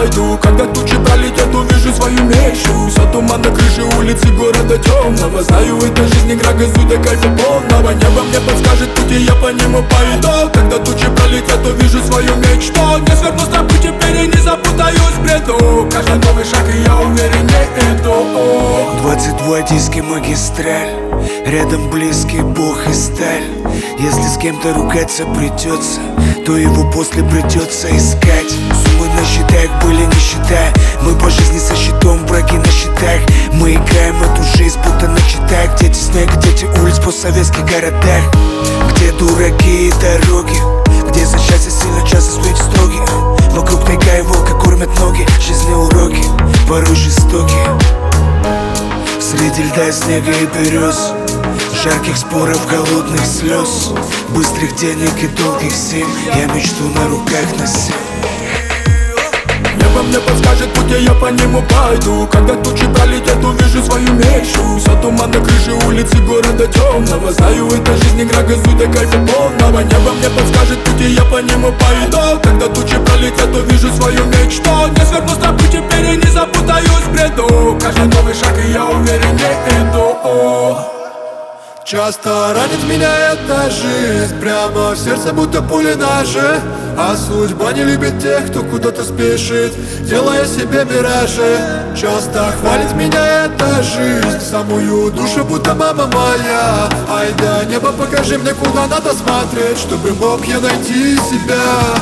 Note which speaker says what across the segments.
Speaker 1: пойду. Когда тучи пролетят, увижу свою мечту. Вся туман на крыше улицы города темного. Знаю, эта жизнь игра, газуй до кайфа полного. Небо мне подскажет путь, и я по нему пойду. Когда тучи пролетят, увижу свою мечту. Не сверну с тропы теперь и не запутаюсь в бреду. Каждый новый шаг, и я увереннее иду.
Speaker 2: 22 диски магистраль, рядом близкий бог и сталь. Если с кем-то ругаться придется, то его после придется искать. Суммы на счетах были не считая. Мы по жизни со счетом, враги на счетах. Мы играем эту жизнь, будто на читах. Дети снега, дети улиц в постсоветских городах. Где дураки и дороги, где за счастье сильно часто судите строгие. Вокруг тайга и волка кормят ноги. Жизни уроки, порой жестокие. Среди льда, снега и берез, жарких споров, голодных слез, быстрых денег и долгих зим я мечту на руках носил.
Speaker 1: Небо мне подскажет путь, и я по нему пойду. Когда тучи пролетят, увижу свою мечту. Вся туман на крыше улицы города темного. Знаю, эта жизнь игра, газуй до кайфа полного. Небо мне подскажет путь, и я по нему пойду. Когда тучи пролетят, увижу свою мечту. Не сверну с тропы теперь и не запутаюсь в бреду. Каждый новый шаг, и я увереннее иду.
Speaker 3: Часто ранит меня эта жизнь, прямо в сердце будто пули ножи. А судьба не любит тех, кто куда-то спешит, делая себе миражи. Часто хвалит меня эта жизнь, в самую душу будто мама моя. Ай да небо, покажи мне, куда надо смотреть, чтобы мог я найти себя.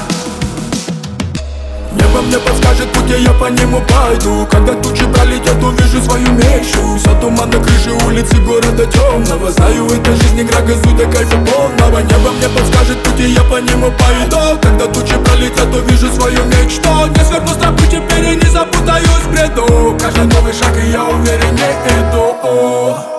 Speaker 1: Небо мне подскажет путь, и я по нему пойду. Когда тучи пролетят, увижу свою мечту. Вся туман на крыше улицы города темного. Знаю, эта жизнь игра, газуй до кайфа полного. Небо мне подскажет путь, и я по нему пойду. Когда тучи пролетят, увижу свою мечту. Не сверну с тропы теперь и не запутаюсь в бреду. Каждый новый шаг, и я увереннее иду.